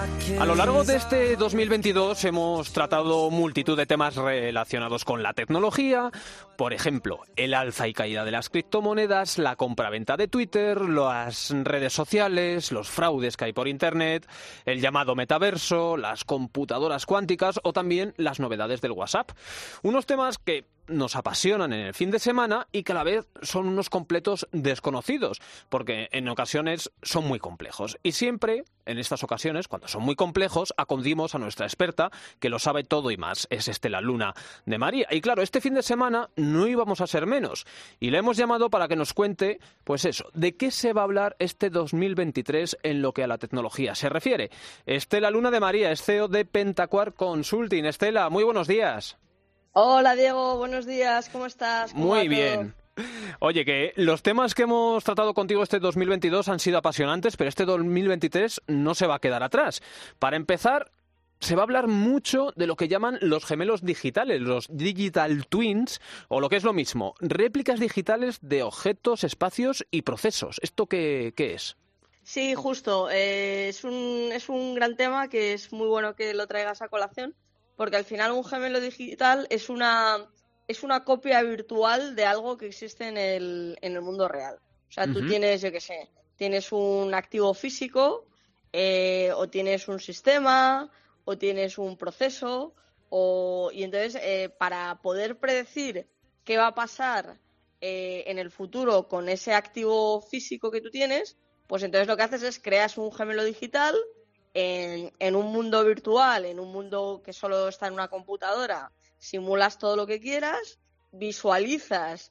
A lo largo de este 2022 hemos tratado multitud de temas relacionados con la tecnología, por ejemplo, el alza y caída de las criptomonedas, la compraventa de Twitter, las redes sociales, los fraudes que hay por Internet, el llamado metaverso, las computadoras cuánticas o también las novedades del WhatsApp. Unos temas que nos apasionan en el fin de semana y que a la vez son unos completos desconocidos, porque en ocasiones son muy complejos. Y siempre, en estas ocasiones, cuando son muy complejos, acudimos a nuestra experta, que lo sabe todo y más. Es Estela Luna de María. Y claro, este fin de semana no íbamos a ser menos. Y la hemos llamado para que nos cuente, pues eso, de qué se va a hablar este 2023 en lo que a la tecnología se refiere. Estela Luna de María es CEO de Pentaquark Consulting. Estela, muy buenos días. Hola Diego, buenos días, ¿cómo estás? ¿Cómo Muy bien. Oye, que los temas que hemos tratado contigo este 2022 han sido apasionantes, pero este 2023 no se va a quedar atrás. Para empezar, se va a hablar mucho de lo que llaman los gemelos digitales, los digital twins, o lo que es lo mismo, réplicas digitales de objetos, espacios y procesos. ¿Esto qué es? Sí, justo. Es un gran tema que es muy bueno que lo traigas a colación, porque al final un gemelo digital es una copia virtual de algo que existe en el mundo real. O sea, tú tienes, yo qué sé, tienes un activo físico, o tienes un sistema, o tienes un proceso, y entonces para poder predecir qué va a pasar en el futuro con ese activo físico que tú tienes, pues entonces lo que haces es creas un gemelo digital en un mundo virtual, en un mundo que solo está en una computadora, simulas todo lo que quieras, visualizas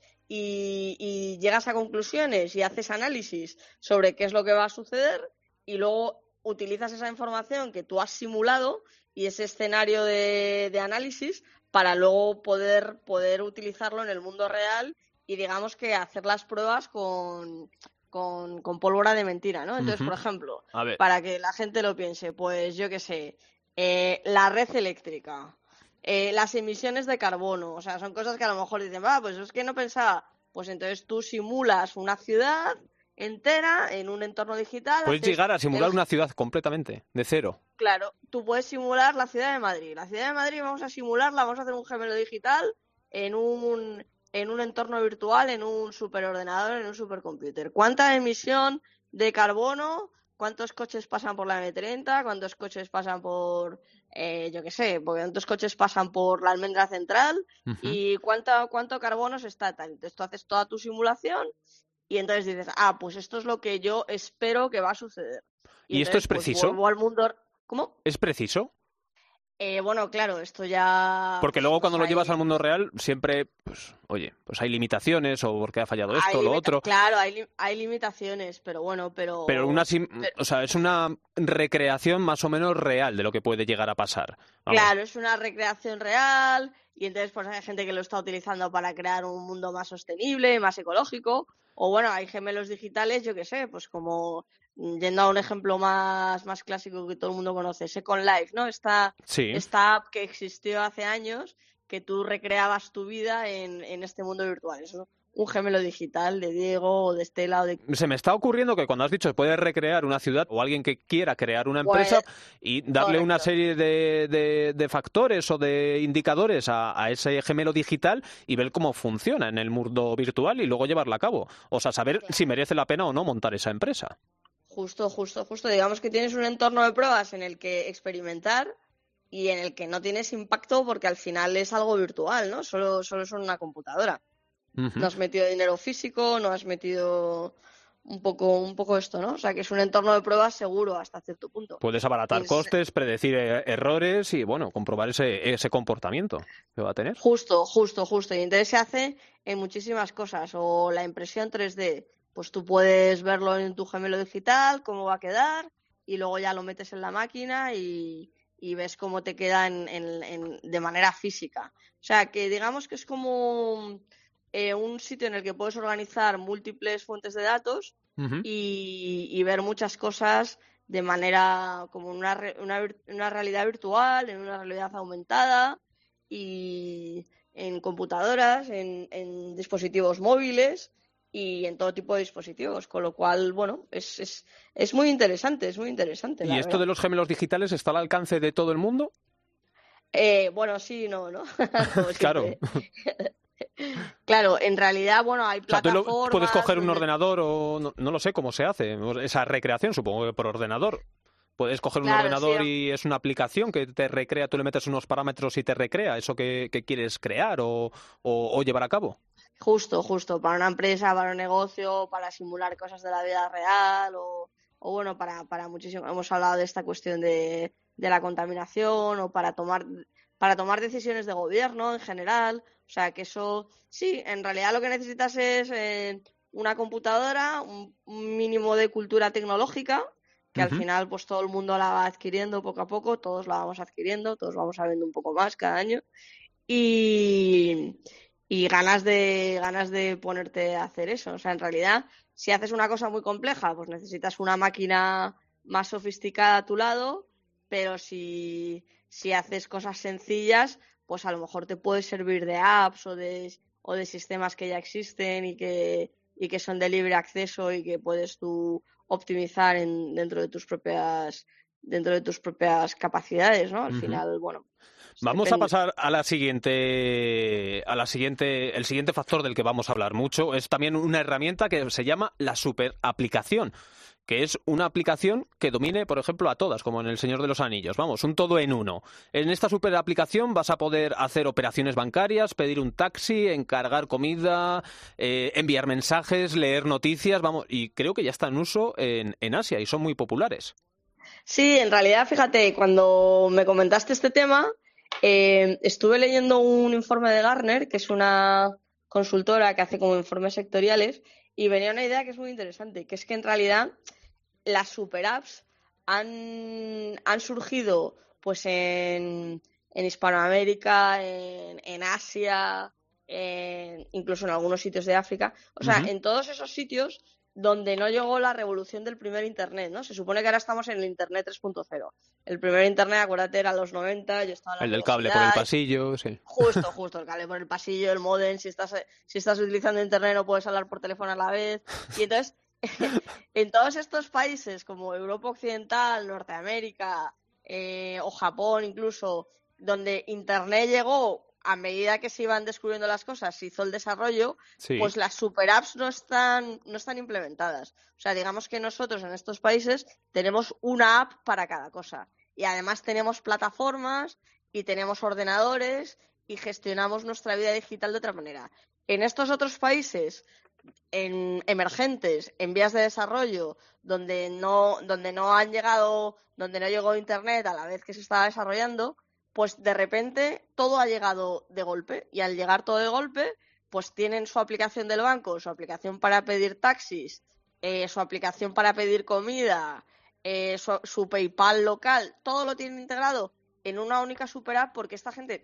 y llegas a conclusiones y haces análisis sobre qué es lo que va a suceder y luego utilizas esa información que tú has simulado y ese escenario de análisis para luego poder utilizarlo en el mundo real y digamos que hacer las pruebas con pólvora de mentira, ¿no? Entonces, por ejemplo, para que la gente lo piense, pues yo qué sé, la red eléctrica, las emisiones de carbono, o sea, son cosas que a lo mejor dicen, pues es que no pensaba, pues entonces tú simulas una ciudad entera en un entorno digital. Puedes llegar a simular una ciudad completamente, de cero. Claro, tú puedes simular la ciudad de Madrid. La ciudad de Madrid vamos a simularla, vamos a hacer un gemelo digital en un entorno virtual, en un superordenador, en un supercomputer. ¿Cuánta emisión de carbono? ¿Cuántos coches pasan por la M30? ¿Cuántos coches pasan por, yo qué sé, cuántos coches pasan por la Almendra Central? ¿Y cuánto carbono se está tal? Entonces tú haces toda tu simulación y entonces dices, pues esto es lo que yo espero que va a suceder. ¿Y esto es preciso? Vuelvo al mundo. ¿Cómo? ¿Es preciso? Bueno, claro, esto ya... Porque luego cuando lo llevas al mundo real siempre, pues hay limitaciones o porque ha fallado esto o lo otro. Claro, hay limitaciones, pero bueno, Pero es una recreación más o menos real de lo que puede llegar a pasar. Vamos. Claro, es una recreación real y entonces pues hay gente que lo está utilizando para crear un mundo más sostenible, más ecológico. O bueno, hay gemelos digitales, yo qué sé, pues como yendo a un ejemplo más clásico que todo el mundo conoce, Second Life, ¿no? Esta app que existió hace años, que tú recreabas tu vida en este mundo virtual. Eso, un gemelo digital de Diego o de Estela o de... Se me está ocurriendo que cuando has dicho que puedes recrear una ciudad o alguien que quiera crear una empresa y darle una serie de factores o de indicadores a ese gemelo digital y ver cómo funciona en el mundo virtual y luego llevarla a cabo. O sea, saber si merece la pena o no montar esa empresa. Justo. Digamos que tienes un entorno de pruebas en el que experimentar y en el que no tienes impacto porque al final es algo virtual, ¿no? Solo es una computadora. No has metido dinero físico, no has metido un poco esto, ¿no? O sea, que es un entorno de pruebas seguro hasta cierto punto. Puedes abaratar costes, predecir errores y, comprobar ese comportamiento que va a tener. Justo. Y entonces se hace en muchísimas cosas. O la impresión 3D, pues tú puedes verlo en tu gemelo digital, cómo va a quedar, y luego ya lo metes en la máquina y ves cómo te queda de manera física. O sea, que digamos que es como... un sitio en el que puedes organizar múltiples fuentes de datos y ver muchas cosas de manera como una realidad virtual, en una realidad aumentada y en computadoras, en dispositivos móviles y en todo tipo de dispositivos, con lo cual, bueno, es muy interesante, ¿Y la esto verdad. de los gemelos digitales está al alcance de todo el mundo? Bueno, sí, no, como Claro. siempre. Claro, en realidad, bueno, hay O sea, puedes plataformas coger un donde, ordenador o no lo sé cómo se hace. Esa recreación, supongo que por ordenador. Puedes coger un claro, sí, ordenador y es una aplicación que te recrea, tú le metes unos parámetros y te recrea eso que quieres crear o llevar a cabo. justo, para una empresa, para un negocio, para simular cosas de la vida real o bueno, para muchísimo. Hemos hablado de esta cuestión de la contaminación o para tomar decisiones de gobierno en general. O sea, que eso, sí, en realidad lo que necesitas es una computadora, un mínimo de cultura tecnológica, que al Ujú. final pues todo el mundo la va adquiriendo poco a poco, todos la vamos adquiriendo, todos vamos sabiendo un poco más cada año y, y ganas de ponerte a hacer eso. O sea, en realidad, si haces una cosa muy compleja, pues necesitas una máquina más sofisticada a tu lado, pero si haces cosas sencillas, pues a lo mejor te puede servir de apps o de sistemas que ya existen y que son de libre acceso y que puedes tú optimizar dentro de tus propias capacidades, ¿no? Al Ujú. final, bueno, Vamos a depende. pasar el siguiente factor del que vamos a hablar mucho. Es también una herramienta que se llama la superaplicación, que es una aplicación que domine, por ejemplo, a todas, como en El Señor de los Anillos. Vamos, un todo en uno. En esta superaplicación vas a poder hacer operaciones bancarias, pedir un taxi, encargar comida, enviar mensajes, leer noticias, vamos, y creo que ya está en uso en Asia y son muy populares. Sí, en realidad, fíjate, cuando me comentaste este tema, estuve leyendo un informe de Gartner, que es una consultora que hace como informes sectoriales, y venía una idea que es muy interesante, que es que en realidad las super apps han surgido pues en Hispanoamérica, en Asia, incluso en algunos sitios de África. O sea, Ujú. en todos esos sitios donde no llegó la revolución del primer Internet, ¿no? Se supone que ahora estamos en el Internet 3.0. El primer Internet, acuérdate, era los 90, yo estaba en la El del cable por el universidad. pasillo, sí. Justo, el cable por el pasillo, el módem, si estás utilizando internet no puedes hablar por teléfono a la vez. Y entonces, en todos estos países como Europa Occidental, Norteamérica o Japón incluso, donde internet llegó a medida que se iban descubriendo las cosas, se hizo el desarrollo, Sí. pues las super apps no están implementadas. O sea, digamos que nosotros en estos países tenemos una app para cada cosa. Y además tenemos plataformas y tenemos ordenadores y gestionamos nuestra vida digital de otra manera. En estos otros países emergentes, en vías de desarrollo, donde no llegó internet a la vez que se estaba desarrollando, pues de repente todo ha llegado de golpe. Y al llegar todo de golpe, pues tienen su aplicación del banco, su aplicación para pedir taxis, su aplicación para pedir comida, su PayPal local, todo lo tienen integrado en una única super app porque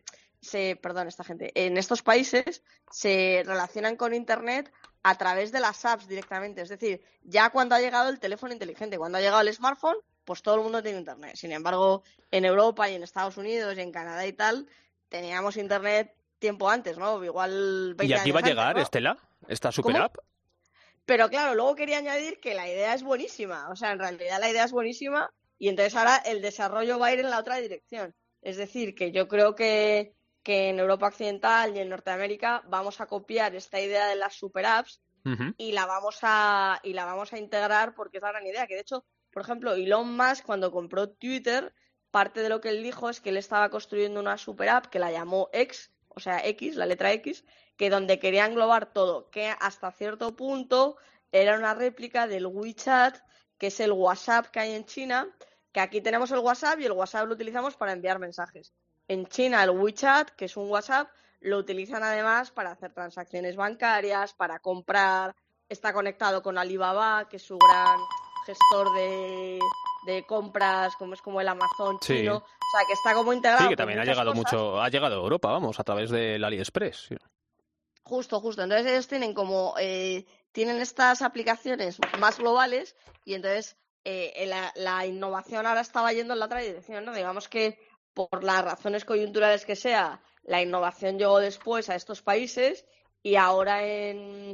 en estos países se relacionan con internet a través de las apps directamente. Es decir, ya cuando ha llegado el teléfono inteligente, cuando ha llegado el smartphone, pues todo el mundo tiene internet. Sin embargo, en Europa y en Estados Unidos y en Canadá y tal, teníamos internet tiempo antes, ¿no? Igual ¿Y 20 aquí va años a antes, llegar, ¿no? Estela, esta super ¿Cómo? app? Pero claro, luego quería añadir que la idea es buenísima. O sea, en realidad la idea es buenísima y entonces ahora el desarrollo va a ir en la otra dirección. Es decir, que yo creo que en Europa Occidental y en Norteamérica vamos a copiar esta idea de las super apps Ujú. y la vamos a integrar porque es la gran idea. Que de hecho, por ejemplo, Elon Musk cuando compró Twitter, parte de lo que él dijo es que él estaba construyendo una super app que la llamó X, o sea, X, la letra X, que donde quería englobar todo, que hasta cierto punto era una réplica del WeChat, que es el WhatsApp que hay en China, que aquí tenemos el WhatsApp y el WhatsApp lo utilizamos para enviar mensajes. En China el WeChat, que es un WhatsApp, lo utilizan además para hacer transacciones bancarias, para comprar, está conectado con Alibaba, que es su gran gestor de compras, como es como el Amazon chino, Sí. o sea, que está como Sí, integrado que con también ha muchas llegado cosas. mucho, ha llegado a Europa, vamos, a través del AliExpress. Sí. Justo. Entonces ellos tienen tienen estas aplicaciones más globales y entonces la innovación ahora estaba yendo en la otra dirección, ¿no? Digamos que por las razones coyunturales que sea, la innovación llegó después a estos países y ahora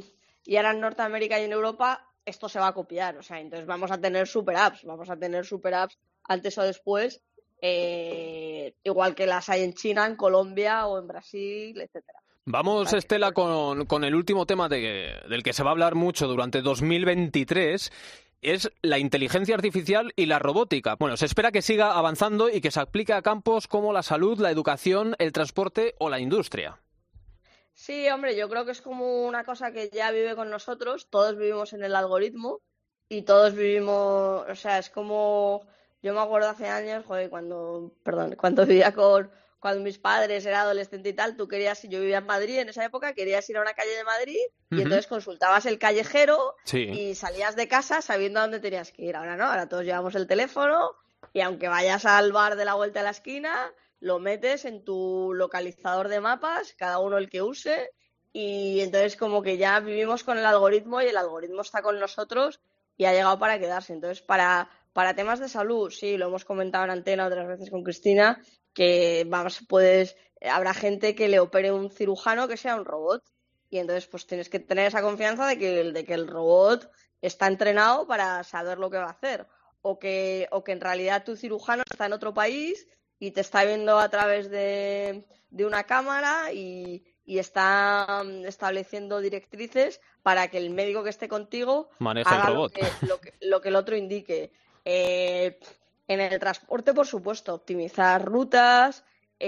y ahora en Norteamérica y en Europa esto se va a copiar, o sea, entonces vamos a tener super apps antes o después, igual que las hay en China, en Colombia o en Brasil, etcétera. Vamos, Estela, con el último tema del que se va a hablar mucho durante 2023, es la inteligencia artificial y la robótica. Bueno, se espera que siga avanzando y que se aplique a campos como la salud, la educación, el transporte o la industria. Sí, hombre, yo creo que es como una cosa que ya vive con nosotros, todos vivimos en el algoritmo y todos vivimos, o sea, es como, yo me acuerdo hace años, joder, cuando vivía cuando mis padres eran adolescentes y tal, yo vivía en Madrid en esa época, querías ir a una calle de Madrid y entonces consultabas el callejero y salías de casa sabiendo a dónde tenías que ir. Ahora no, ahora todos llevamos el teléfono y aunque vayas al bar de la vuelta de la esquina, lo metes en tu localizador de mapas, cada uno el que use, y entonces como que ya vivimos con el algoritmo y el algoritmo está con nosotros y ha llegado para quedarse. Entonces, para temas de salud, sí, lo hemos comentado en antena otras veces con Cristina, que habrá gente que le opere un cirujano que sea un robot. Y entonces pues tienes que tener esa confianza de que el robot está entrenado para saber lo que va a hacer. O que en realidad tu cirujano está en otro país y te está viendo a través de una cámara y está estableciendo directrices para que el médico que esté contigo maneja haga el robot. lo que el otro indique. En el transporte, por supuesto, optimizar rutas,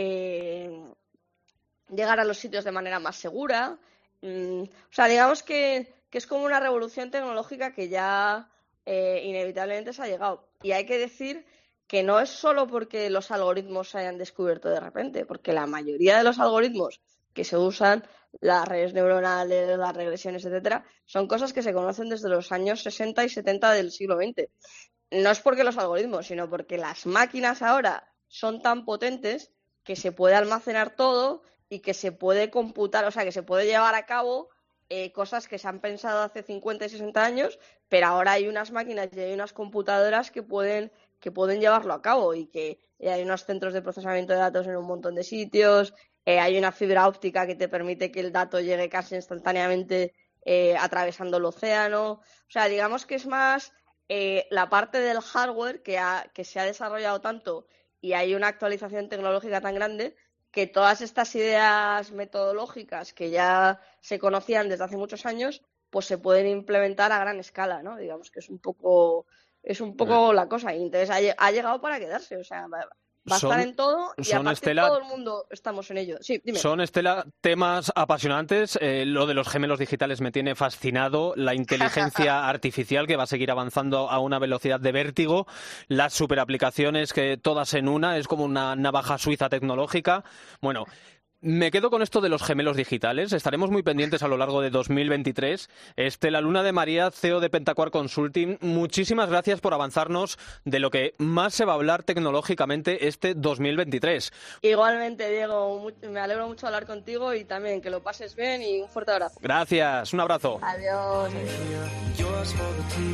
llegar a los sitios de manera más segura. O sea, digamos que es como una revolución tecnológica que ya inevitablemente se ha llegado. Y hay que decir que no es solo porque los algoritmos se hayan descubierto de repente, porque la mayoría de los algoritmos que se usan, las redes neuronales, las regresiones, etcétera, son cosas que se conocen desde los años 60 y 70 del siglo XX. No es porque los algoritmos, sino porque las máquinas ahora son tan potentes que se puede almacenar todo y que se puede computar, o sea, que se puede llevar a cabo cosas que se han pensado hace 50 y 60 años, pero ahora hay unas máquinas y hay unas computadoras que pueden llevarlo a cabo y que hay unos centros de procesamiento de datos en un montón de sitios, hay una fibra óptica que te permite que el dato llegue casi instantáneamente atravesando el océano. O sea, digamos que es más la parte del hardware que se ha desarrollado tanto y hay una actualización tecnológica tan grande que todas estas ideas metodológicas que ya se conocían desde hace muchos años, pues se pueden implementar a gran escala, ¿no? Digamos que es un poco la cosa. Y entonces ha llegado para quedarse, o sea, va a estar en todo y aparte Estela, todo el mundo estamos en ello. Sí, dime. Son, Estela, temas apasionantes. Lo de los gemelos digitales me tiene fascinado. La inteligencia artificial que va a seguir avanzando a una velocidad de vértigo. Las superaplicaciones que todas en una. Es como una navaja suiza tecnológica. Bueno, me quedo con esto de los gemelos digitales. Estaremos muy pendientes a lo largo de 2023. Estela Luna de María, CEO de Pentacuar Consulting, muchísimas gracias por avanzarnos de lo que más se va a hablar tecnológicamente este 2023. Igualmente, Diego, me alegro mucho de hablar contigo y también que lo pases bien y un fuerte abrazo. Gracias, un abrazo. Adiós.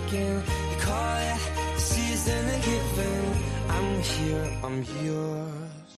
I'm here, I'm yours.